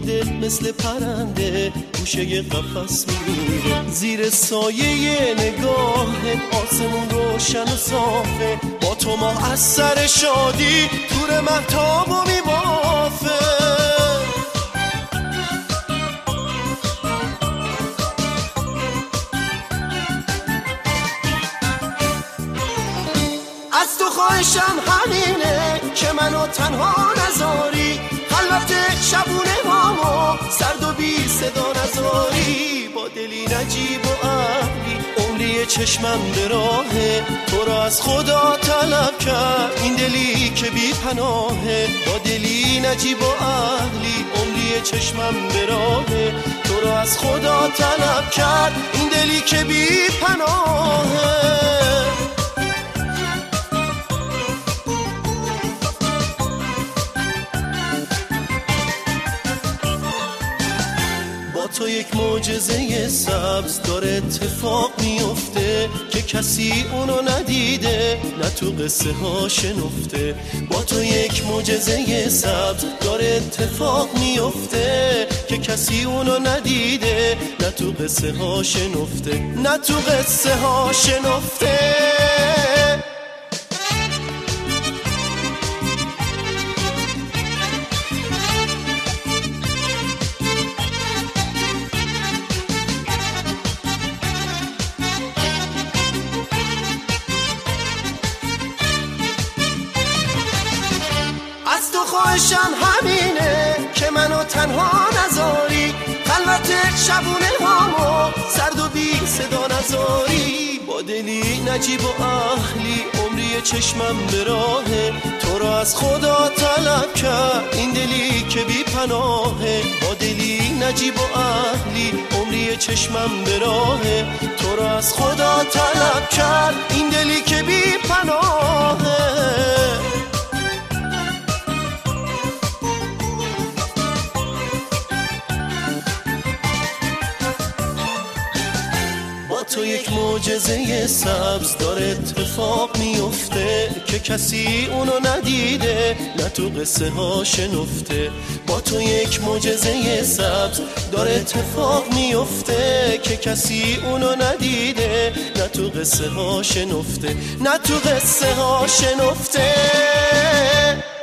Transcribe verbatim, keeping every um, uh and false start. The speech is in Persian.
دل مثل پرنده گوشه قفس میره، زیر سایه نگاهت آسمون روشن و صافه، با تو ماه از سر شادی تور مهتابو میبافه. از تو خواهشم همینه که منو تنها نذاری، خلوت شبونه هامو سرد و بی صدا نذاری، با دلی نجیب و عقلی عمری چشمم به راهه، تو را از خدا طلب کرد این دلی که بی پناهه، با دلی نجیب و عقلی عمری چشمم به راهه، تو را از خدا طلب کرد این دلی که بی پناهه. تو یک معجزه سبز داره اتفاق میفته که کسی اونو ندیده نه تو قصه ها شنفته، با تو یک معجزه سبز داره اتفاق میفته که کسی اونو ندیده نه تو قصه ها شنفته، نه تو قصه ها شنفته. از تو خواهشم همینه که منو تنها نذاری، خلوت شبونه هامو سرد و بی صدا نذاری، با دلی نجیب و اهلی عمری چشمم به راهه، تو را از خدا طلب کرد این دلی که بی پناهه، با دلی نجیب و اهلی عمری چشمم به راهه، تو را از خدا طلب کرد این دلی که بی پناهه. تو یک معجزه سبز داره اتفاق میفته که کسی اونو ندیده نه تو قصه ها شنفته، با تو یک معجزه سبز داره اتفاق میفته که کسی اونو ندیده نه تو قصه ها شنفته، نه تو قصه ها شنفته.